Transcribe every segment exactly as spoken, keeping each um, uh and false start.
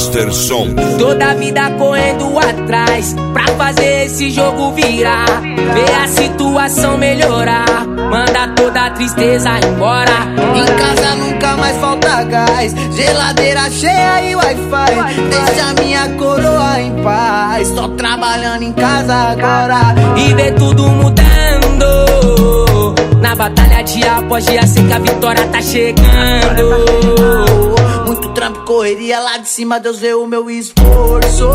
Master Som. Toda a vida correndo atrás pra fazer esse jogo virar, ver a situação melhorar, manda toda a tristeza embora. Em casa nunca mais falta gás, geladeira cheia e Wi-Fi. Deixa minha coroa em paz, tô trabalhando em casa agora. E ver tudo mudando, na batalha dia após dia, sei que a vitória tá chegando. Muito trampo, correria lá de cima, Deus vê o meu esforço.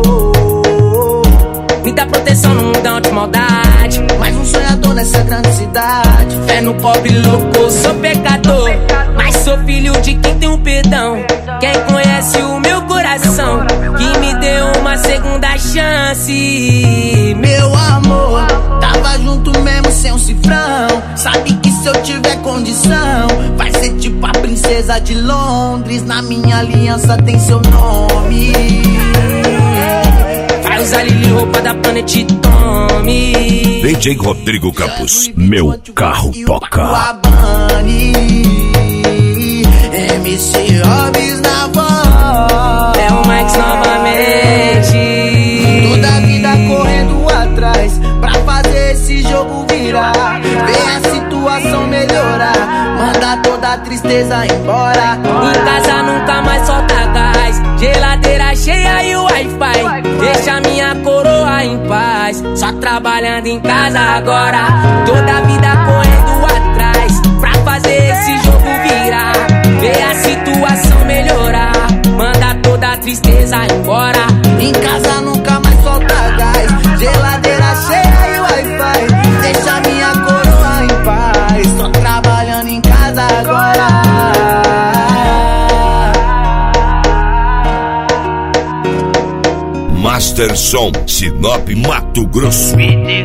Me dá proteção no mundão de maldade, mais um sonhador nessa grande cidade. Fé no pobre louco, sou pecador, mas sou filho de quem tem um perdão. Quem conhece o meu coração, que me deu uma segunda chance. Meu amor, tava junto mesmo sem um cifrão. Sabe que se eu tiver condição, vai ser tipo a princesa de Londres. Na minha aliança tem seu nome. Vai usar Lili, roupa da Planet Tommy. D J Rodrigo Campos, meu carro toca. M C Hobbs na voz, é o Max novamente. Toda a vida correndo atrás pra fazer esse jogo virar, ver a situação melhorar, manda toda a tristeza embora. Em casa nunca mais solta gás, geladeira cheia e Wi-Fi. Deixa minha coroa em paz, só trabalhando em casa agora. Toda a vida correndo atrás pra fazer esse jogo virar, ver a situação melhorar, manda toda a tristeza embora. Em casa nunca mais falta gás, geladeira cheia e Wi-Fi. Deixa minha coroa em paz, tô trabalhando em casa agora. Master Som, Sinop, Mato Grosso.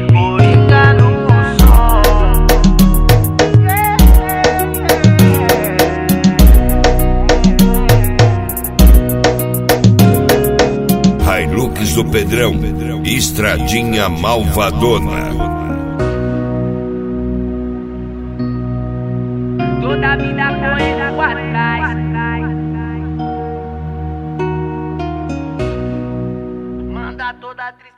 Hilux do Pedrão, Estradinha Malvadona. Toda a vida correndo atrás, manda toda a tristeza.